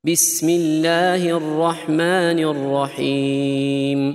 بسم الله الرحمن الرحيم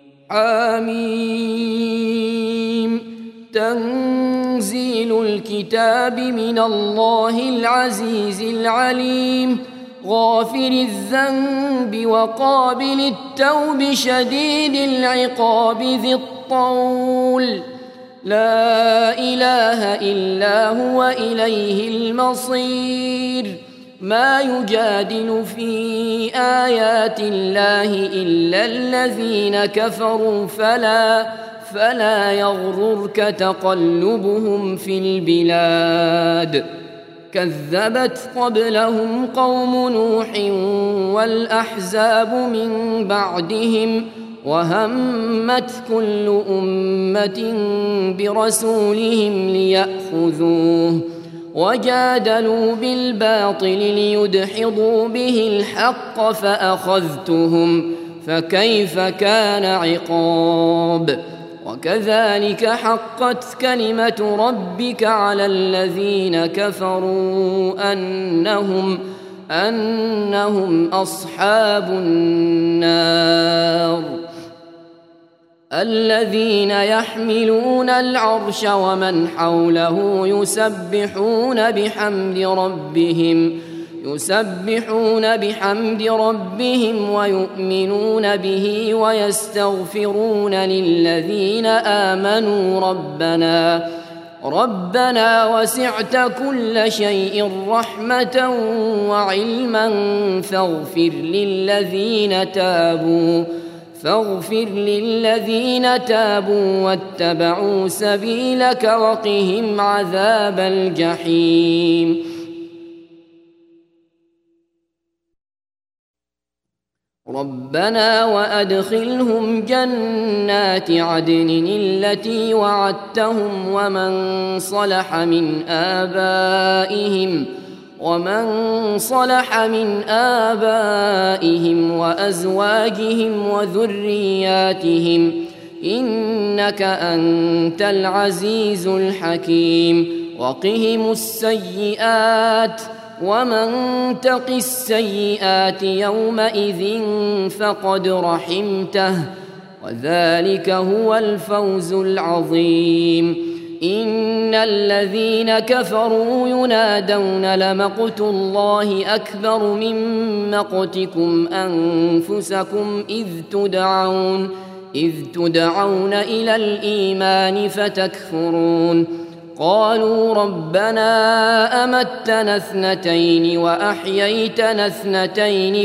حميم تنزيل الكتاب من الله العزيز العليم غافر الذنب وقابل التوب شديد العقاب ذي الطول لا إله إلا هو إليه المصير ما يجادل في آيات الله إلا الذين كفروا فلا يغررك تقلبهم في البلاد كذبت قبلهم قوم نوح والأحزاب من بعدهم وهمت كل أمة برسولهم ليأخذوه وجادلوا بالباطل ليدحضوا به الحق فأخذتهم فكيف كان عقاب وكذلك حقت كلمة ربك على الذين كفروا أنهم أصحاب النار الذين يحملون العرش ومن حوله يسبحون بحمد ربهم ويؤمنون به ويستغفرون للذين آمنوا ربنا وسعت كل شيء رحمة وعلما فاغفر للذين تابوا واتبعوا سبيلك وقهم عذاب الجحيم ربنا وأدخلهم جنات عدن التي وعدتهم ومن صلح من آبائهم وأزواجهم وذرياتهم إنك أنت العزيز الحكيم وقهم السيئات ومن تق السيئات يومئذ فقد رحمته وذلك هو الفوز العظيم إن الذين كفروا ينادون لمقت الله أكبر من مقتكم أنفسكم إذ تدعون إلى الإيمان فتكفرون قالوا ربنا أمتنا اثنتين وأحييتنا اثنتين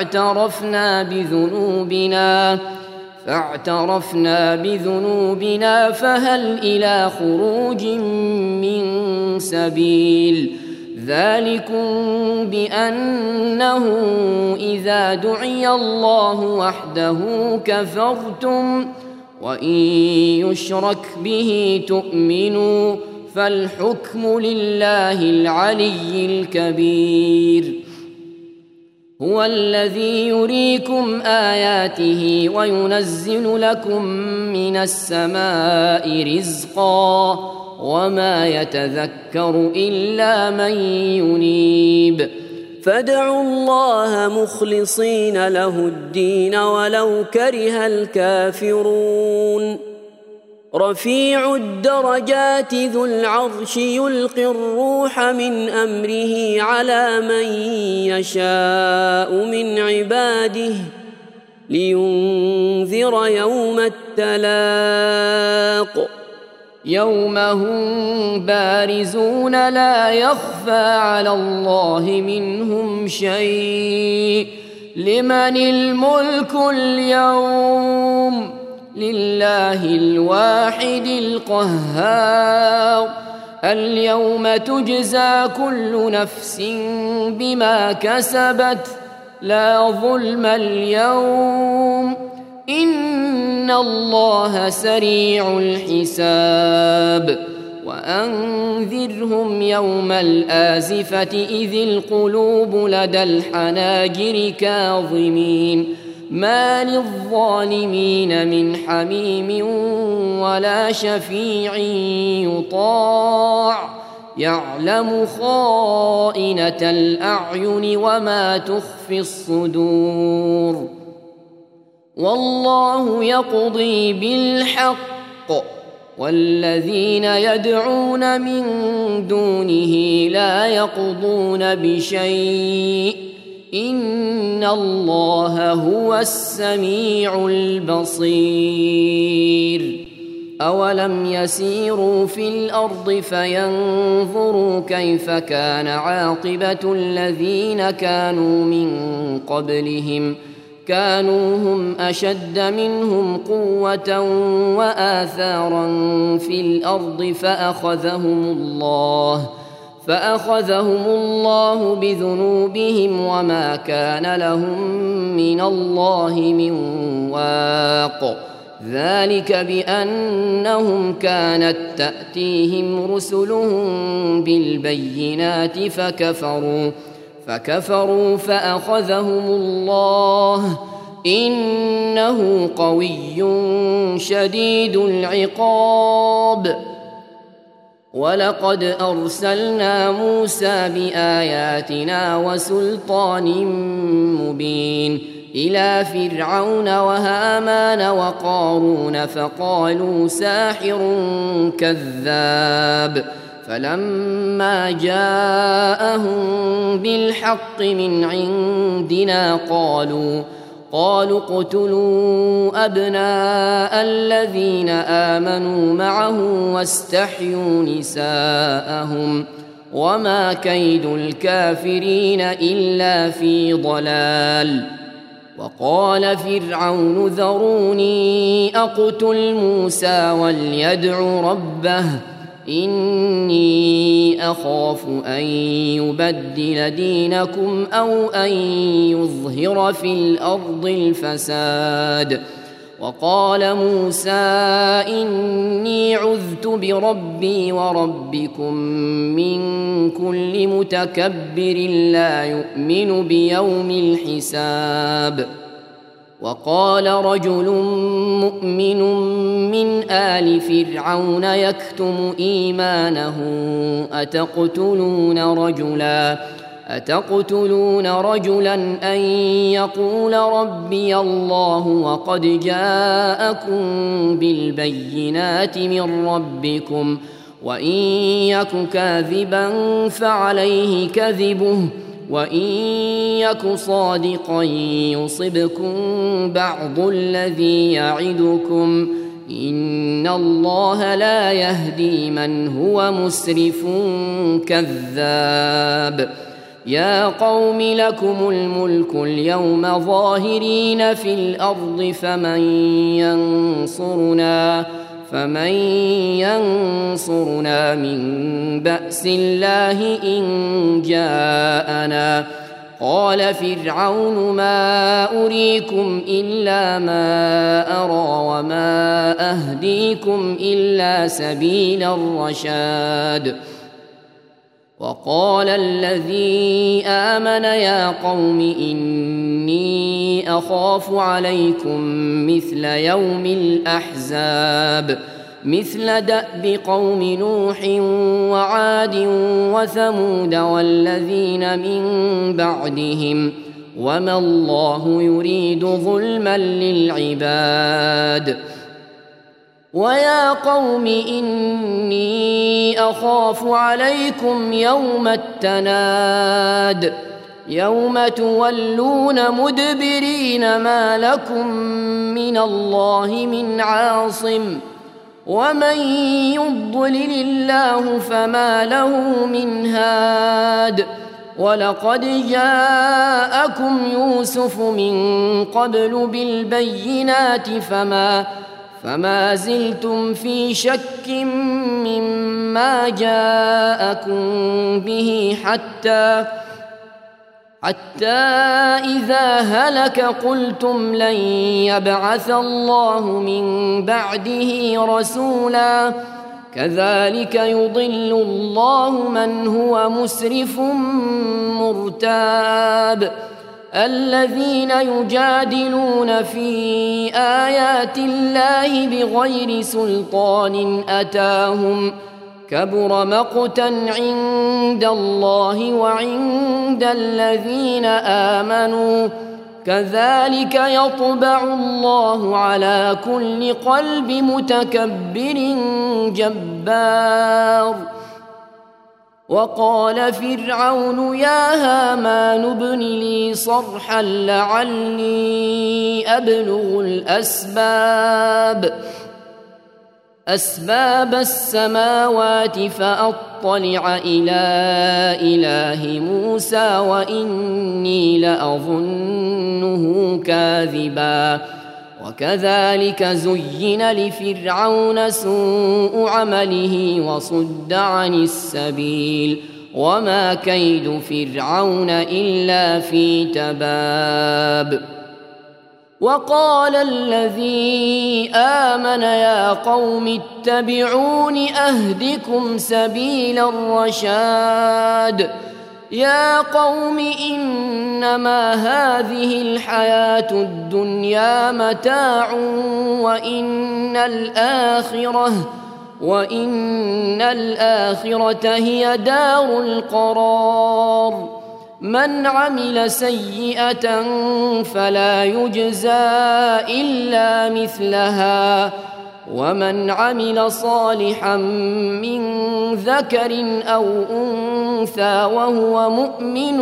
فاعترفنا بذنوبنا فهل إلى خروج من سبيل ذلكم بأنه إذا دعي الله وحده كفرتم وإن يشرك به تؤمنوا فالحكم لله العلي الكبير هو الذي يريكم آياته وينزل لكم من السماء رزقا وما يتذكر إلا من ينيب فادعوا الله مخلصين له الدين ولو كره الكافرون رفيع الدرجات ذو العرش يلقي الروح من أمره على من يشاء من عباده لينذر يوم التلاق يوم هم بارزون لا يخفى على الله منهم شيء لمن الملك اليوم لله الواحد القهار اليوم تجزى كل نفس بما كسبت لا ظلم اليوم إن الله سريع الحساب وأنذرهم يوم الآزفة إذ القلوب لدى الحناجر كاظمين ما للظالمين من حميم ولا شفيع يطاع يعلم خائنة الأعين وما تخفي الصدور والله يقضي بالحق والذين يدعون من دونه لا يقضون بشيء إن الله هو السميع البصير أولم يسيروا في الأرض فينظروا كيف كان عاقبة الذين كانوا من قبلهم كانوا هم أشد منهم قوة وآثارا في الأرض فأخذهم الله بذنوبهم وما كان لهم من الله من واق ذلك بأنهم كانت تأتيهم رسلهم بالبينات فكفروا فأخذهم الله إنه قوي شديد العقاب ولقد أرسلنا موسى بآياتنا وسلطان مبين إلى فرعون وهامان وقارون فقالوا ساحر كذاب فلما جاءهم بالحق من عندنا قالوا اقتلوا أبناء الذين آمنوا معه واستحيوا نساءهم وما كيد الكافرين إلا في ضلال وقال فرعون ذروني أقتل موسى وليدع ربه إني أخاف أن يبدل دينكم أو أن يظهر في الأرض الفساد وقال موسى إني عذت بربي وربكم من كل متكبر لا يؤمن بيوم الحساب وقال رجل مؤمن من آل فرعون يكتم إيمانه أتقتلون رجلا أن يقول ربي الله وقد جاءكم بالبينات من ربكم وإن يك كاذبا فعليه كذبه وإن يك صادقا يصبكم بعض الذي يعدكم إن الله لا يهدي من هو مسرف كذاب يا قوم لكم الملك اليوم ظاهرين في الأرض فمن ينصرنا من بأس الله إن جاءنا قال فرعون ما أريكم إلا ما أرى وما أهديكم إلا سبيل الرشاد وقال الذي آمن يا قوم إني أخاف عليكم مثل يوم الأحزاب مثل دأب قوم نوح وعاد وثمود والذين من بعدهم وما الله يريد ظلما للعباد ويا قوم إني أخاف عليكم يوم التناد يوم تولون مدبرين ما لكم من الله من عاصم ومن يضلل الله فما له من هاد ولقد جاءكم يوسف من قبل بالبينات فما زلتم في شك مما جاءكم به حتى إذا هلك قلتم لن يبعث الله من بعده رسولا كذلك يضل الله من هو مسرف مرتاب الذين يجادلون في آيات الله بغير سلطان أتاهم كبر مقتا عند الله وعند الذين آمنوا كذلك يطبع الله على كل قلب متكبر جبار. وقال فرعون يا هامان ابن لي صرحا لعلي أبلغ أسباب السماوات فأطلع إلى إله موسى وإني لأظنه كاذبا. وكذلك زين لفرعون سوء عمله وصد عن السبيل وما كيد فرعون إلا في تباب. وقال الذي آمن يا قوم اتبعون أهدكم سبيل الرشاد. يا قوم إنما هذه الحياة الدنيا متاع وإن الآخرة هي دار القرار. من عمل سيئة فلا يجزى إلا مثلها ومن عمل صالحا من ذكر أو أنثى وهو مؤمن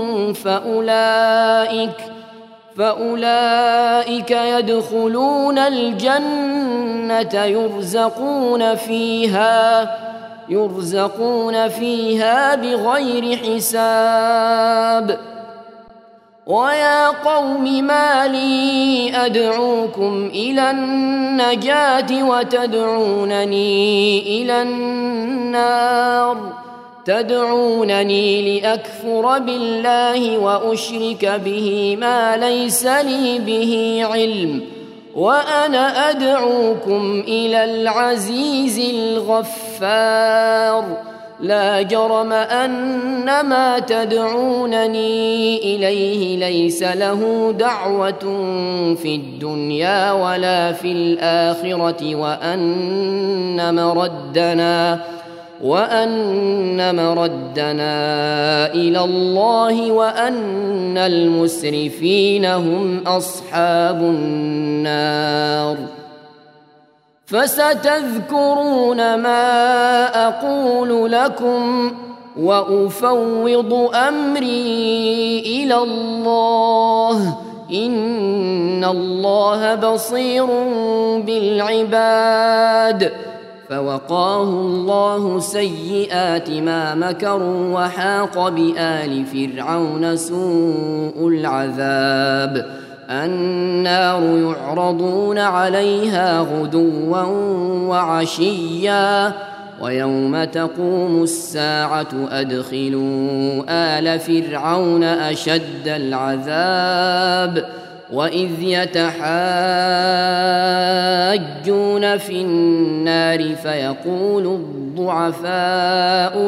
فأولئك يدخلون الجنة يرزقون فيها بغير حساب. ويا قوم ما لي أدعوكم إلى النجاة وتدعونني إلى النار. تدعونني لأكفر بالله وأشرك به ما ليس لي به علم وأنا أدعوكم إلى العزيز الغفار. لا جرم أن ما تدعونني إليه ليس له دعوة في الدنيا ولا في الآخرة وأن مردنا إلى الله وأن المسرفين هم أصحاب النار. فستذكرون ما أقول لكم وأفوض أمري إلى الله إن الله بصير بالعباد. فوقاه الله سيئات ما مكروا وحاق بآل فرعون سوء العذاب. النار يعرضون عليها غدوا وعشيا ويوم تقوم الساعة أدخلوا آل فرعون أشد العذاب. وإذ يتحاجون في النار فيقول الضعفاء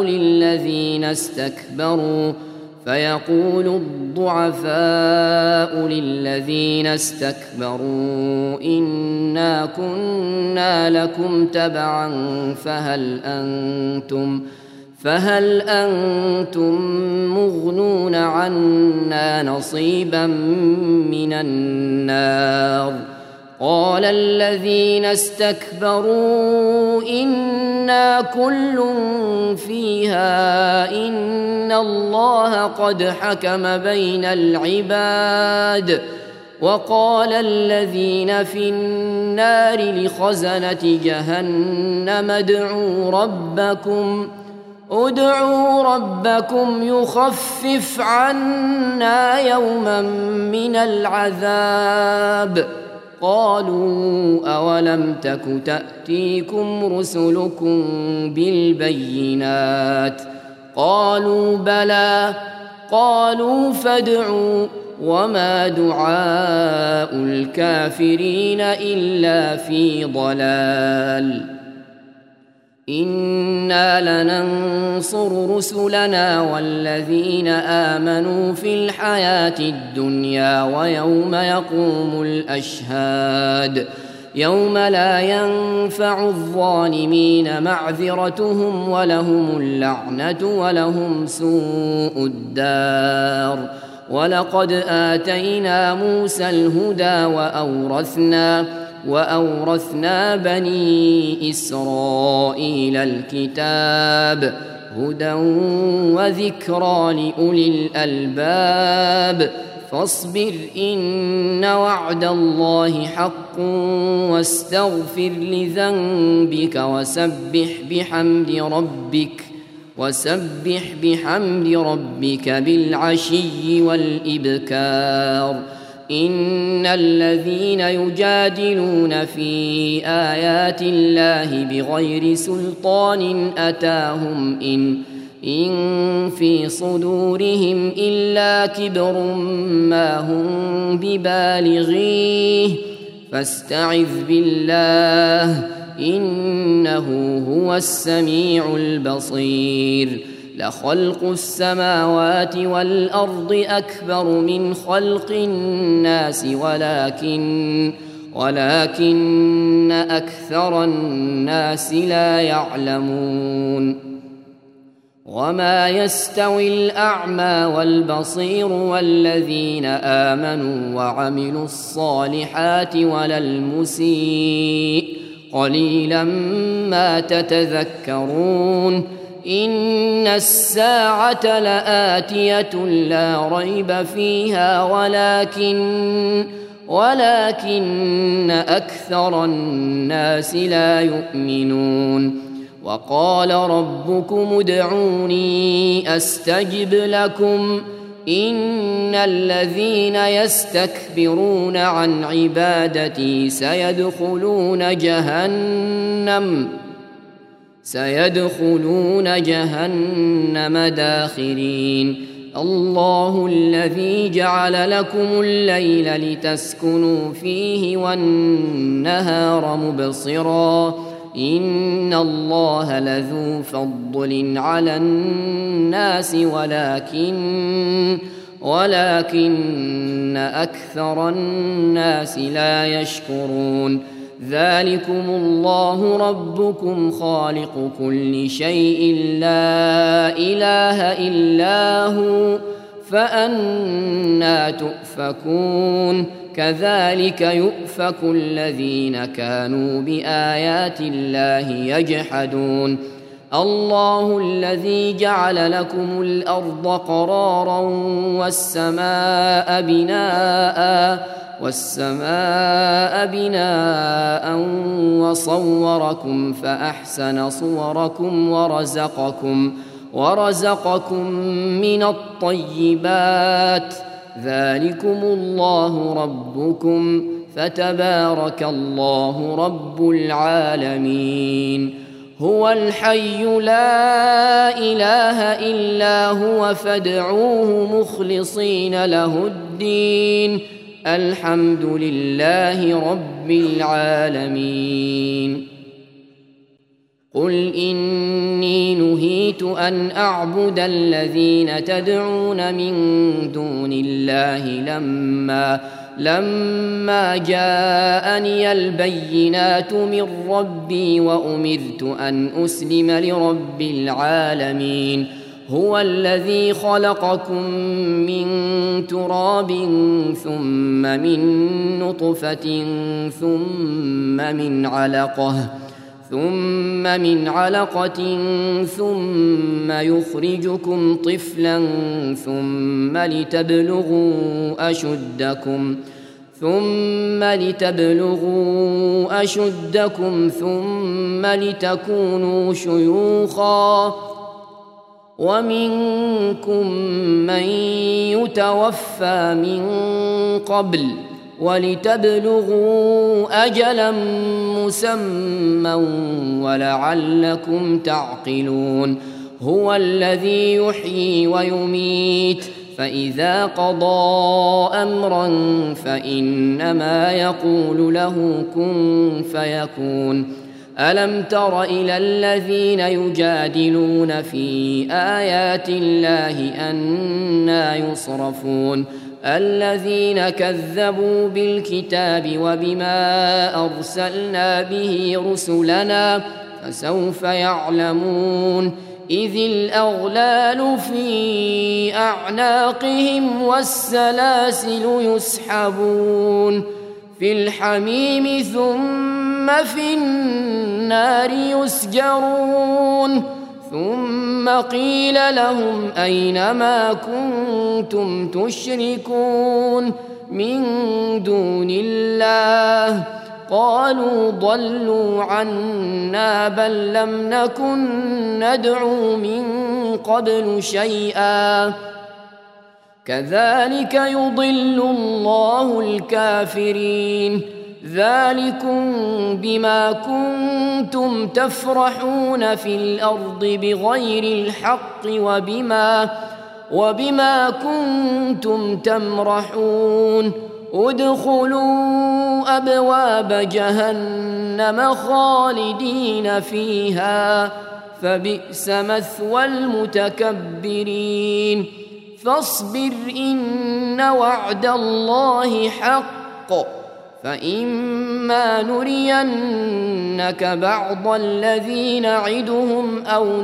للذين استكبروا إنا كنا لكم تبعا فهل أنتم مغنون عنا نصيبا من النار. قال الذين استكبروا إنا كل فيها إن الله قد حكم بين العباد. وقال الذين في النار لخزنة جهنم ادعوا ربكم يخفف عنا يوما من العذاب. قالوا أولم تك تأتيكم رسلكم بالبينات قالوا بلى قالوا فادعوا وما دعاء الكافرين إلا في ضلال. إنا لننصر رسلنا والذين آمنوا في الحياة الدنيا ويوم يقوم الأشهاد. يوم لا ينفع الظالمين معذرتهم ولهم اللعنة ولهم سوء الدار. ولقد آتينا موسى الهدى وأورثنا بني إسرائيل الكتاب هدى وذكرى لأولي الألباب. فاصبر إن وعد الله حق واستغفر لذنبك وسبح بحمد ربك بالعشي والإبكار. إن الذين يجادلون في آيات الله بغير سلطان أتاهم إن في صدورهم إلا كبر ما هم ببالغيه فاستعذ بالله إنه هو السميع البصير. لخلق السماوات والأرض أكبر من خلق الناس ولكن أكثر الناس لا يعلمون. وما يستوي الأعمى والبصير والذين آمنوا وعملوا الصالحات ولا المسيء قليلا ما تتذكرون. إن الساعة لآتية لا ريب فيها ولكن أكثر الناس لا يؤمنون. وقال ربكم ادعوني أستجب لكم إن الذين يستكبرون عن عبادتي سيدخلون جهنم داخرين. الله الذي جعل لكم الليل لتسكنوا فيه والنهار مبصرا إن الله لذو فضل على الناس ولكن أكثر الناس لا يشكرون. ذلكم الله ربكم خالق كل شيء لا إله إلا هو فأنى تؤفكون. كذلك يؤفك الذين كانوا بآيات الله يجحدون. الله الذي جعل لكم الأرض قرارا والسماء بناء وصوركم فأحسن صوركم ورزقكم من الطيبات. ذلكم الله ربكم فتبارك الله رب العالمين. هو الحي لا إله إلا هو فادعوه مخلصين له الدين الحمد لله رب العالمين. قل إني نهيت أن أعبد الذين تدعون من دون الله لما جاءني البينات من ربي وأمرت أن أسلم لرب العالمين. هو الذي خلقكم من تراب ثم من نطفة ثم من علقة ثم يخرجكم طفلا ثم لتبلغوا أشدكم ثم لتكونوا شيوخا ومنكم من يتوفى من قبل ولتبلغوا أجلا مسمى ولعلكم تعقلون. هو الذي يحيي ويميت فإذا قضى أمرا فإنما يقول له كن فيكون. ألم تر إلى الذين يجادلون في آيات الله أنى يصرفون الذين كذبوا بالكتاب وبما أرسلنا به رسلنا فسوف يعلمون إذ الأغلال في أعناقهم والسلاسل يسحبون في الحميم ثم في النار يسجرون ثم قيل لهم أين ما كنتم تشركون من دون الله قالوا ضلوا عنا بل لم نكن ندعو من قبل شيئا كذلك يضل الله الكافرين ذلكم بما كنتم تفرحون في الأرض بغير الحق وبما كنتم تمرحون ادخلوا أبواب جهنم خالدين فيها فبئس مثوى المتكبرين فاصبر إن وعد الله حق فإما نرينك بعض الذي نعدهم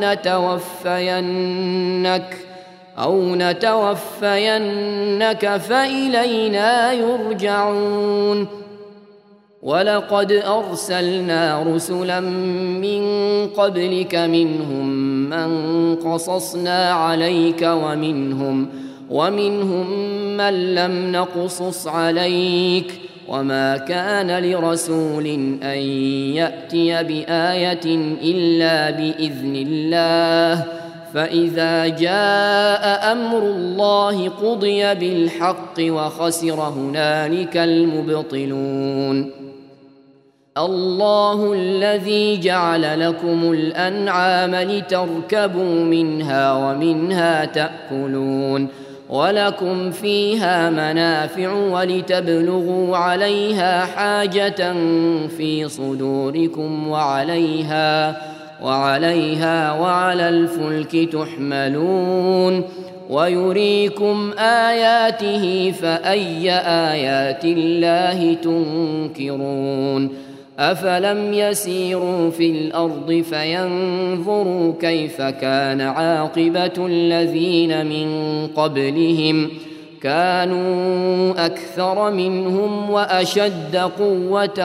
أو نتوفينك فإلينا يرجعون ولقد أرسلنا رسلا من قبلك منهم من قصصنا عليك ومنهم من لم نقصص عليك وما كان لرسول أن يأتي بآية إلا بإذن الله فإذا جاء أمر الله قضي بالحق وخسر هنالك المبطلون الله الذي جعل لكم الأنعام لتركبوا منها ومنها تأكلون ولكم فيها منافع ولتبلغوا عليها حاجة في صدوركم وعليها وعلى الفلك تحملون ويريكم آياته فأي آيات الله تنكرون أفلم يسيروا في الأرض فينظروا كيف كان عاقبة الذين من قبلهم كانوا أكثر منهم وأشد قوة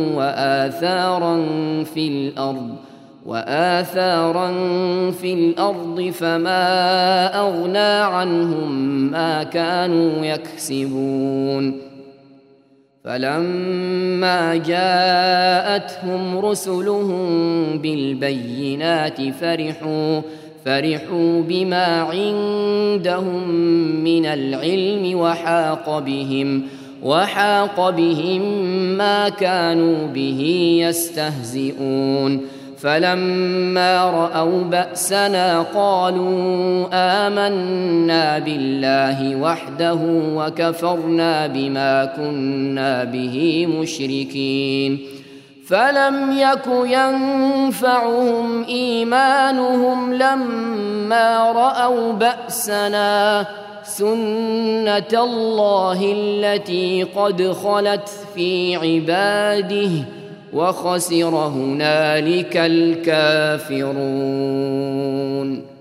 وآثارا في الأرض فما أغنى عنهم ما كانوا يكسبون فلما جاءتهم رسلهم بالبينات فرحوا بما عندهم من العلم وحاق بهم ما كانوا به يستهزئون فلما رأوا بأسنا قالوا آمنا بالله وحده وكفرنا بما كنا به مشركين فلم يك ينفعهم إيمانهم لما رأوا بأسنا سنة الله التي قد خلت في عباده وخسر هنالك الكافرون